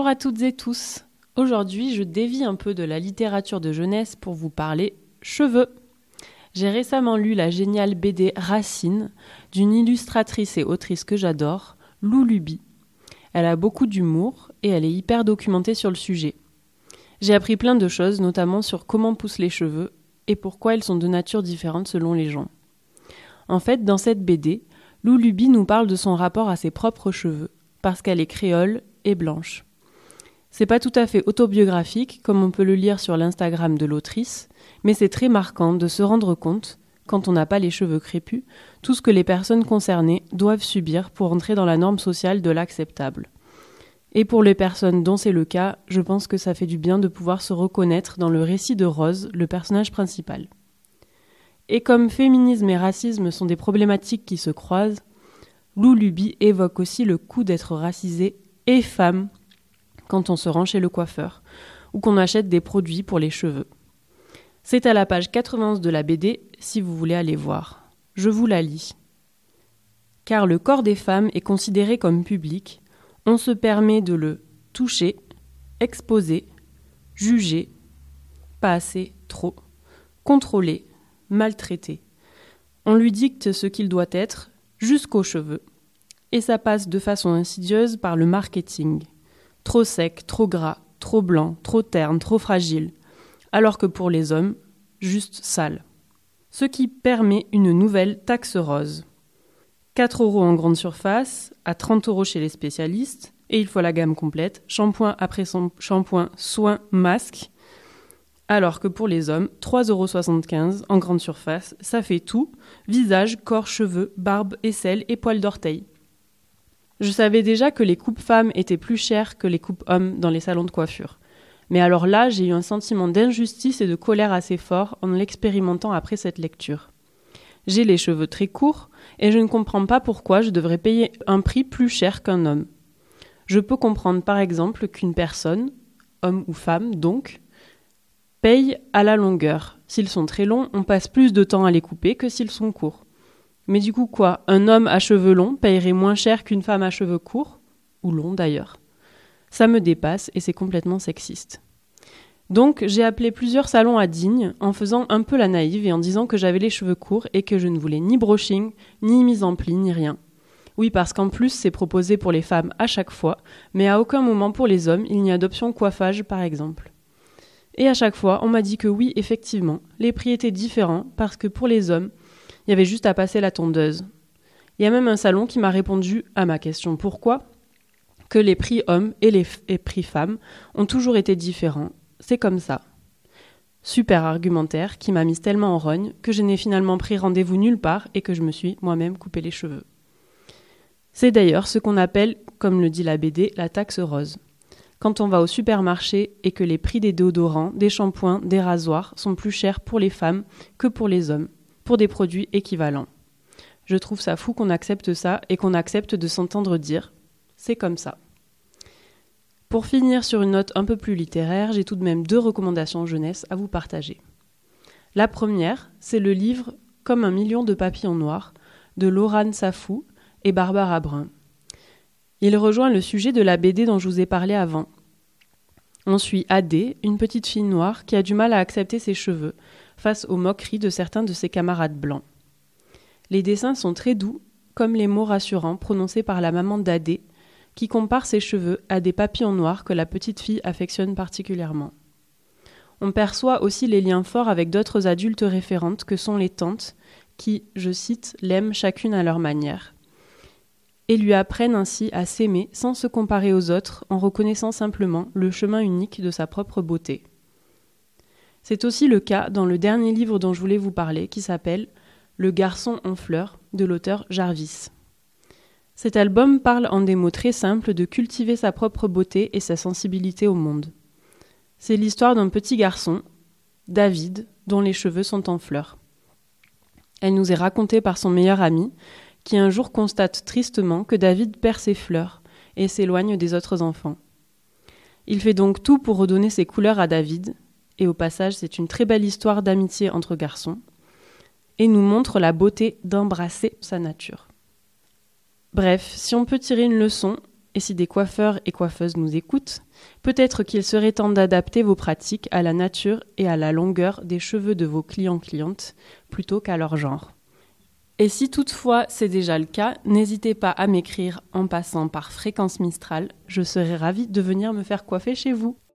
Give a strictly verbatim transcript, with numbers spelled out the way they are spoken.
Bonjour à toutes et tous. Aujourd'hui, je dévie un peu de la littérature de jeunesse pour vous parler cheveux. J'ai récemment lu la géniale B D Racine d'une illustratrice et autrice que j'adore, Lou Luby. Elle a beaucoup d'humour et elle est hyper documentée sur le sujet. J'ai appris plein de choses, notamment sur comment poussent les cheveux et pourquoi ils sont de nature différente selon les gens. En fait, dans cette B D, Lou Luby nous parle de son rapport à ses propres cheveux, parce qu'elle est créole et blanche. C'est pas tout à fait autobiographique, comme on peut le lire sur l'Instagram de l'autrice, mais c'est très marquant de se rendre compte, quand on n'a pas les cheveux crépus, tout ce que les personnes concernées doivent subir pour entrer dans la norme sociale de l'acceptable. Et pour les personnes dont c'est le cas, je pense que ça fait du bien de pouvoir se reconnaître dans le récit de Rose, le personnage principal. Et comme féminisme et racisme sont des problématiques qui se croisent, Lou Luby évoque aussi le coût d'être racisé et femme quand on se rend chez le coiffeur ou qu'on achète des produits pour les cheveux. C'est à la page quatre-vingt-onze de la B D si vous voulez aller voir. Je vous la lis. Car le corps des femmes est considéré comme public, on se permet de le toucher, exposer, juger, pas assez, trop, contrôler, maltraiter. On lui dicte ce qu'il doit être, jusqu'aux cheveux. Et ça passe de façon insidieuse par le marketing. Trop sec, trop gras, trop blanc, trop terne, trop fragile. Alors que pour les hommes, juste sale. Ce qui permet une nouvelle taxe rose. quatre euros en grande surface, à trente euros chez les spécialistes, et il faut la gamme complète, shampoing après shampoing, soins, masque. Alors que pour les hommes, trois euros soixante-quinze en grande surface, ça fait tout, visage, corps, cheveux, barbe, aisselle et poils d'orteil. Je savais déjà que les coupes femmes étaient plus chères que les coupes hommes dans les salons de coiffure. Mais alors là, j'ai eu un sentiment d'injustice et de colère assez fort en l'expérimentant après cette lecture. J'ai les cheveux très courts et je ne comprends pas pourquoi je devrais payer un prix plus cher qu'un homme. Je peux comprendre par exemple qu'une personne, homme ou femme donc, paye à la longueur. S'ils sont très longs, on passe plus de temps à les couper que s'ils sont courts. Mais du coup quoi, un homme à cheveux longs payerait moins cher qu'une femme à cheveux courts, ou longs d'ailleurs. Ça me dépasse et c'est complètement sexiste. Donc j'ai appelé plusieurs salons à Digne en faisant un peu la naïve et en disant que j'avais les cheveux courts et que je ne voulais ni brushing, ni mise en pli, ni rien. Oui, parce qu'en plus c'est proposé pour les femmes à chaque fois, mais à aucun moment pour les hommes il n'y a d'option coiffage par exemple. Et à chaque fois, on m'a dit que oui, effectivement, les prix étaient différents parce que pour les hommes, il y avait juste à passer la tondeuse. Il y a même un salon qui m'a répondu à ma question pourquoi, que les prix hommes et les, f- et prix femmes ont toujours été différents. C'est comme ça. Super argumentaire qui m'a mise tellement en rogne que je n'ai finalement pris rendez-vous nulle part et que je me suis moi-même coupé les cheveux. C'est d'ailleurs ce qu'on appelle, comme le dit la B D, la taxe rose. Quand on va au supermarché et que les prix des déodorants, des shampoings, des rasoirs sont plus chers pour les femmes que pour les hommes, pour des produits équivalents. Je trouve ça fou qu'on accepte ça et qu'on accepte de s'entendre dire « c'est comme ça ». Pour finir sur une note un peu plus littéraire, j'ai tout de même deux recommandations jeunesse à vous partager. La première, c'est le livre « Comme un million de papillons noirs » de Laurane Safou et Barbara Brun. Il rejoint le sujet de la B D dont je vous ai parlé avant. On suit Adé, une petite fille noire qui a du mal à accepter ses cheveux face aux moqueries de certains de ses camarades blancs. Les dessins sont très doux, comme les mots rassurants prononcés par la maman d'Adé, qui compare ses cheveux à des papillons noirs que la petite fille affectionne particulièrement. On perçoit aussi les liens forts avec d'autres adultes référentes que sont les tantes, qui, je cite, l'aiment chacune à leur manière, et lui apprennent ainsi à s'aimer sans se comparer aux autres en reconnaissant simplement le chemin unique de sa propre beauté. C'est aussi le cas dans le dernier livre dont je voulais vous parler qui s'appelle « Le garçon en fleurs » de l'auteur Jarvis. Cet album parle en des mots très simples de cultiver sa propre beauté et sa sensibilité au monde. C'est l'histoire d'un petit garçon, David, dont les cheveux sont en fleurs. Elle nous est racontée par son meilleur ami, qui un jour constate tristement que David perd ses fleurs et s'éloigne des autres enfants. Il fait donc tout pour redonner ses couleurs à David, et au passage c'est une très belle histoire d'amitié entre garçons, et nous montre la beauté d'embrasser sa nature. Bref, si on peut tirer une leçon Et si des coiffeurs et coiffeuses nous écoutent, peut-être qu'il serait temps d'adapter vos pratiques à la nature et à la longueur des cheveux de vos clients-clientes plutôt qu'à leur genre. Et si toutefois c'est déjà le cas, n'hésitez pas à m'écrire en passant par Fréquence Mistral, je serai ravie de venir me faire coiffer chez vous.